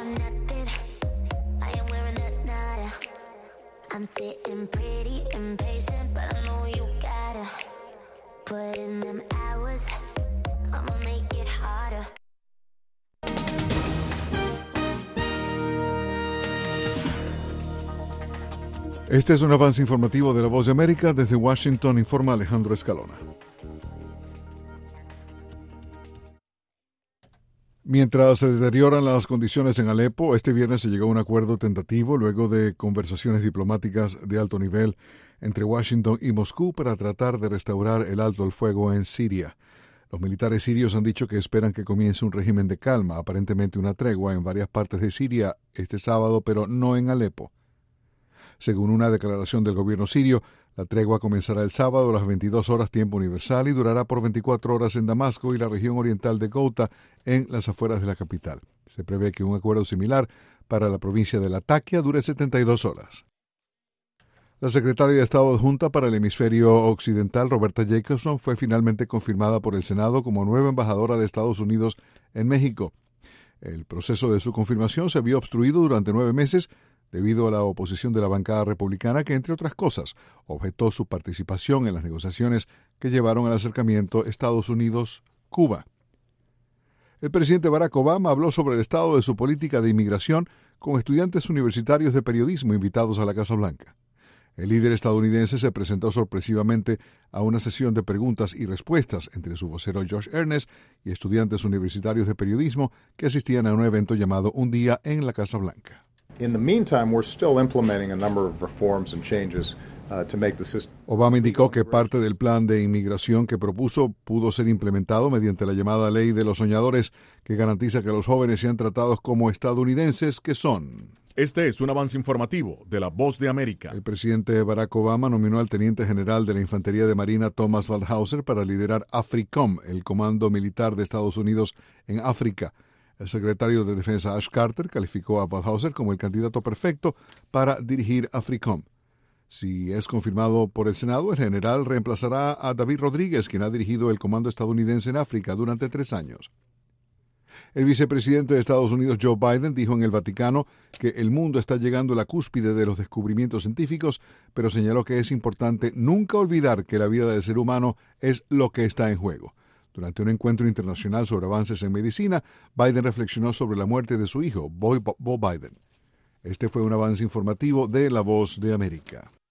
I'm nothing. I am wearing a nada. I'm sitting pretty impatient, but I know you gotta put in them hours. I'ma make it harder. Este es un avance informativo de La Voz de América. Desde Washington informa Alejandro Escalona. Mientras se deterioran las condiciones en Alepo, este viernes se llegó a un acuerdo tentativo luego de conversaciones diplomáticas de alto nivel entre Washington y Moscú para tratar de restaurar el alto el fuego en Siria. Los militares sirios han dicho que esperan que comience un régimen de calma, aparentemente una tregua en varias partes de Siria este sábado, pero no en Alepo. Según una declaración del gobierno sirio, la tregua comenzará el sábado a las 22 horas tiempo universal y durará por 24 horas en Damasco y la región oriental de Ghouta, en las afueras de la capital. Se prevé que un acuerdo similar para la provincia de Latakia dure 72 horas. La secretaria de Estado adjunta para el hemisferio occidental, Roberta Jacobson, fue finalmente confirmada por el Senado como nueva embajadora de Estados Unidos en México. El proceso de su confirmación se vio obstruido durante 9 meses debido a la oposición de la bancada republicana que, entre otras cosas, objetó su participación en las negociaciones que llevaron al acercamiento Estados Unidos-Cuba. El presidente Barack Obama habló sobre el estado de su política de inmigración con estudiantes universitarios de periodismo invitados a la Casa Blanca. El líder estadounidense se presentó sorpresivamente a una sesión de preguntas y respuestas entre su vocero Josh Earnest y estudiantes universitarios de periodismo que asistían a un evento llamado Un Día en la Casa Blanca. In the meantime, we're still implementing a number of reforms and changes to make the system. Obama indicó que parte del plan de inmigración que propuso pudo ser implementado mediante la llamada Ley de los Soñadores, que garantiza que los jóvenes sean tratados como estadounidenses que son. Este es un avance informativo de La Voz de América. El presidente Barack Obama nominó al teniente general de la Infantería de Marina Thomas Waldhauser para liderar AFRICOM, el comando militar de Estados Unidos en África. El secretario de Defensa Ash Carter calificó a Waldhauser como el candidato perfecto para dirigir AFRICOM. Si es confirmado por el Senado, el general reemplazará a David Rodríguez, quien ha dirigido el comando estadounidense en África durante 3 años. El vicepresidente de Estados Unidos, Joe Biden, dijo en el Vaticano que el mundo está llegando a la cúspide de los descubrimientos científicos, pero señaló que es importante nunca olvidar que la vida del ser humano es lo que está en juego. Durante un encuentro internacional sobre avances en medicina, Biden reflexionó sobre la muerte de su hijo, Beau Biden. Este fue un avance informativo de La Voz de América.